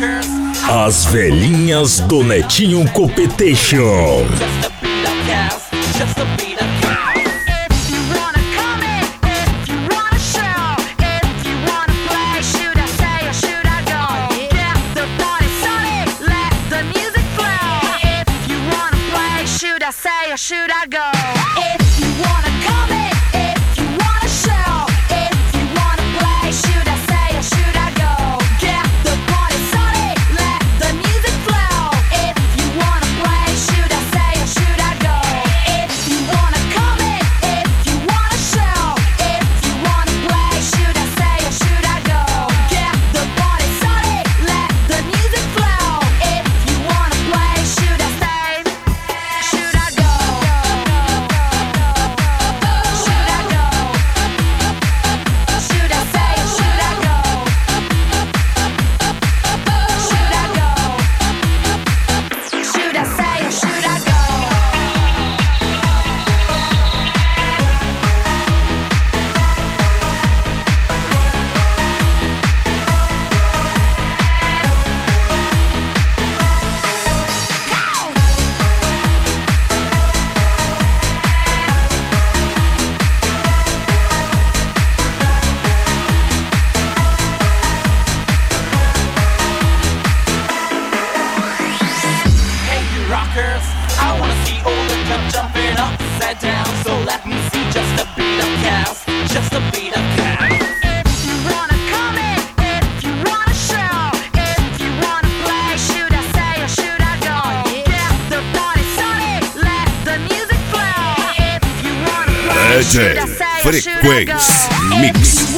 As velhinhas do Netinho Competition. Should I go? If you wanna comment, if you wanna show, if you wanna play, should I say or should I go? Get the party started, let the music flow. If you wanna play, should I say or should I go? If you wanna comment, if you wanna show, if you wanna play, should I say or should I go? Get the party started, let the music flow. If you wanna play, should I say, should I go? I wanna see all the club jumping upside down. So let me see just a beat of chaos, just a beat of chaos. If you wanna comment, if you wanna show, if you wanna play, should I say or should I go? Get the party started, let the music flow. If you wanna play, should I say or should I go? Frequency Mix.